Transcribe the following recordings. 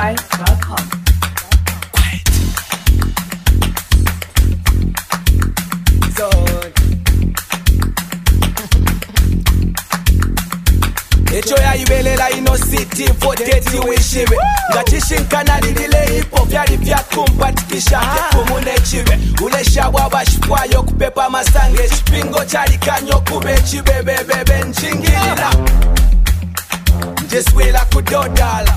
Afri5.com. Echo ya ibelela ino city voteti wishibe ngachishinkana lilile ipo vyali vya kumpatikisha kumune chibe uleshabwa bashipwayo kupepa masange chipingo chalikanyo kube chibebebebe nchingilila njeswila kudodala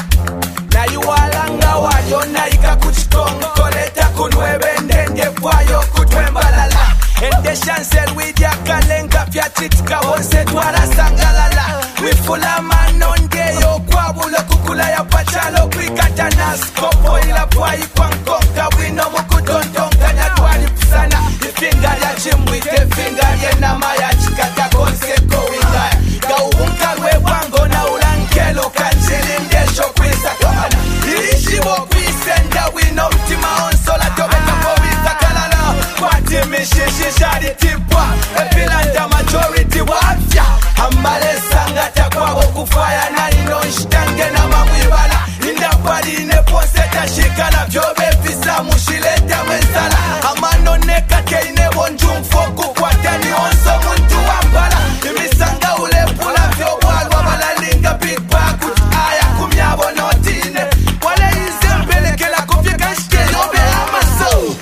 na yuwalanga wayo naika kuchikongo koleta kunwebe ndende pwayo kutwembalala ende chancel widya kalenga vyachitika wonse twala sangalala wifula manongeyo kwabula kukula ya pachalo kwikata na skopo ila pwayi kwa nkonga wino mukudondonga na twali pusana ifinga ya chimwite finga yenama ya chikata konseko wingaya gauhunka lwewango na ulankelo kanchilindesho kwisa kamana ilishibo kwisenda wino mtima onsola tobeka powisa kalala kwati mishishishari tipwa epilanda majority wafya amalesa ngata kwabo kufaya na inonshitange na mamwibala indapaline poseta shikala vyobe visa mushileta mwezala amanoneka keine bonjumfoku kwatani onso muntu wambala imisanga ulepula vyobwalwa balalinga big back aya kumyabo notine wale izembelekela kufyeka shikeyobe amaso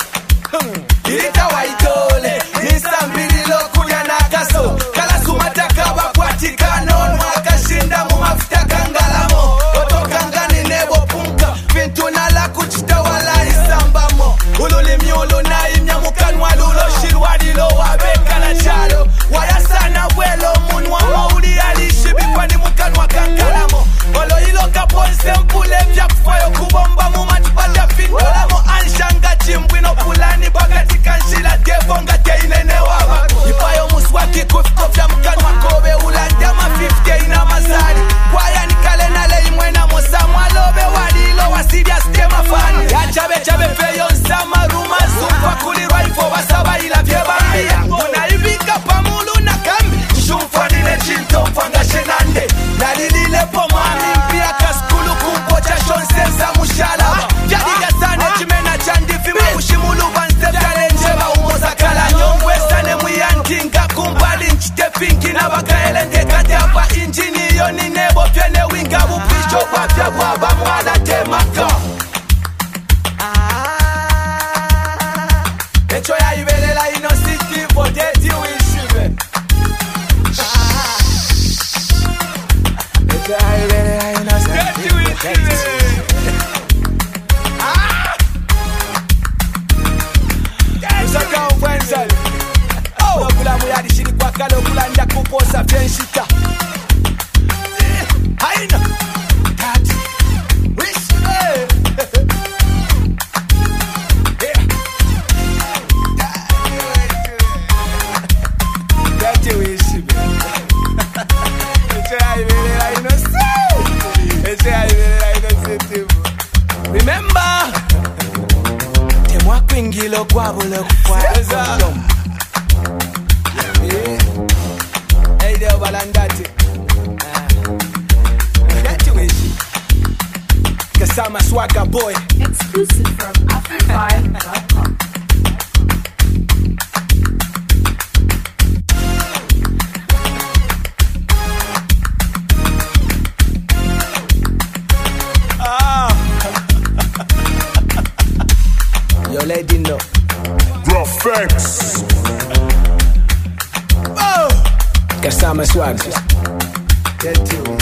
ilita waitole nisambililo kuya nakaso kala sumataka bakwatikano mwakashinda mu mafuta kangalamo otokangani nebo punka vintu nala kuchitawala isambamo ululimyulu na imyamukanwa lulo shirwadilo wabekala chalo wayasana bwelo munwa mauli alishibikwa ni mukanwa kankalamo olo ilo kaponse mpule vya kufayo kubomba mu matipata findolamo anshanga chimbwino pulani bakati kanshila devonga teinene waba ipayo muswaki kufikofya mkanwa kobe ulandama 50 ina mazari kwaya nikale nale imwena mosamwa lobe walilo wasidia stema fani ya chabe peyo nsama ruma zumfa kulirwa ifo basaba ila vyebambia unaivika pamulu na kambi shumfanile chinto mfanga shenande nalilile pomami mpia kaskulu kumpocha shonsenza mushalaba jadiga sane chimena chandifi maushimulu banstefale njeba umoza kala nyongwe sane mwiyantinga kumbali nchite pinki na bakaelenge kate hapa injini yoni nebo fyene winga bupisho kwa vya bwaba mwala temaka echo ya ibelela ino city voteti wishibe echo ya ibelela ino city wishibe Usaka ukwenza Okula muyadi shiri kwa kale okula nja kuposa fyenshita Haina Kati Wishibe Kati wishibe Eche ya ibelela ino Eche ya ibelela ino Remember Temwakwingilo kwabule kufwaza Hey there balandati Kati wishi Kasama swagger boy Exclusive from Afri5.com. Your lady know Graphics. Kasama swagger Kati wishi